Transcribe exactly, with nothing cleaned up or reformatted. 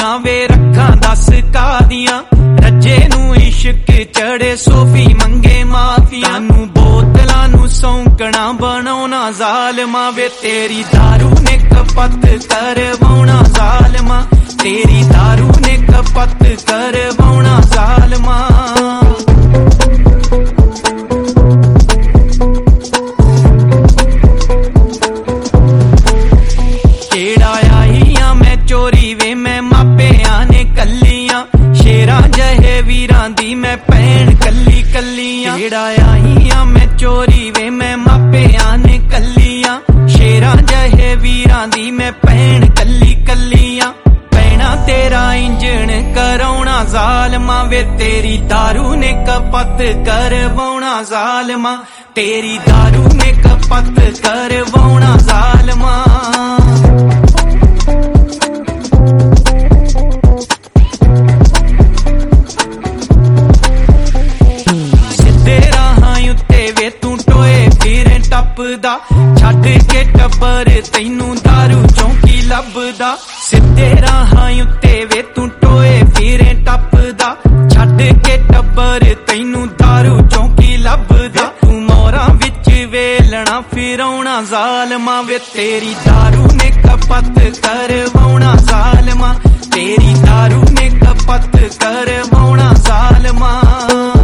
ਦੀਆਂ ਵੇ ਰੱਖਾਂ ਦਸ ਕਾਦੀਆਂ ਰੱਜੇ ਨੂੰ ਇਸ਼ਕ ਚੜੇ ਸੋਫੀ ਮੰਗੇ ਮਾਫੀਆਂ ਨੂੰ ਬੋਤਲਾਂ ਨੂੰ ਸੌਂਕਣਾ ਬਣਾਉਣਾ ਜ਼ਾਲਮਾਂ ਵੇ ਤੇਰੀ ਦਾਰੂ ਨੇ ਕਪੱਤ ਕਰਵਾਉਣਾ ਜ਼ਾਲਮਾਂ ਤੇਰੀ ਦਾਰੂ ਨੇ ਕਪੱਤ ਕਰਵਾਉਣਾ ਜ਼ਾਲਮਾਂ ਚੋਰੀ ਵੇ ਮੈਂ ਮਾਪਿਆਂ ਨੇ ਕੱਲੀਆਂ ਸ਼ੇਰਾਂ ਜਹੇ ਵੀਰਾਂ ਦੀ ਮੈਂ ਭੈਣ ਕੱਲੀ ਕੱਲੀਆਂ ਜਿਹੜਾ ਆਈਆਂ ਮੈਂ ਚੋਰੀ ਵੇ ਮੈਂ ਮਾਪਿਆਂ ਨੇ ਕੱਲੀਆਂ ਸ਼ੇਰਾਂ ਜਹੇ ਵੀਰਾਂ ਦੀ ਮੈਂ ਭੈਣ ਕੱਲੀ ਕੱਲੀਆਂ ਭੈਣਾ ਤੇਰਾ ਇੰਜਣ ਕਰਾਉਣਾ ਜ਼ਾਲਮਾਂ ਵੇ ਤੇਰੀ ਦਾਰੂ ਨੇ ਕਪੱਤ ਕਰਵਾਉਣਾ ਜ਼ਾਲਮਾਂ ਤੇਰੀ ਦਾਰੂ ਨੇ ਕਪੱਤ ਕਰਵਾਉਣਾ ਜ਼ਾਲਮਾਂ ਟੱਪਦਾ ਛੱਡ ਕੇ ਟੱਬਰ ਤੈਨੂੰ ਦਾਰੂ ਚੌਂਕੀ ਲੱਭਦਾ ਸਿੱਧੇ ਰਾਹਾਂ ਉੱਤੇ ਵੇ ਤੂੰ ਟੋਏ ਫਿਰੇ ਟੱਪਦਾ ਛੱਡ ਕੇ ਟੱਬਰ ਤੈਨੂੰ ਦਾਰੂ ਚੌਂਕੀ ਲੱਭਦਾ ਤੂੰ ਮੋਰਾਂ ਵਿੱਚ ਵੇਲਣਾ ਫਿਰਾਉਣਾ ਜ਼ਾਲਮਾਂ ਵੇ ਤੇਰੀ ਦਾਰੂ ਨੇ ਕਪੱਤ ਕਰਵਾਉਣਾ ਜ਼ਾਲਮਾਂ ਤੇਰੀ ਦਾਰੂ ਨੇ ਕਪੱਤ ਕਰਵਾਉਣਾ ਜ਼ਾਲਮਾਂ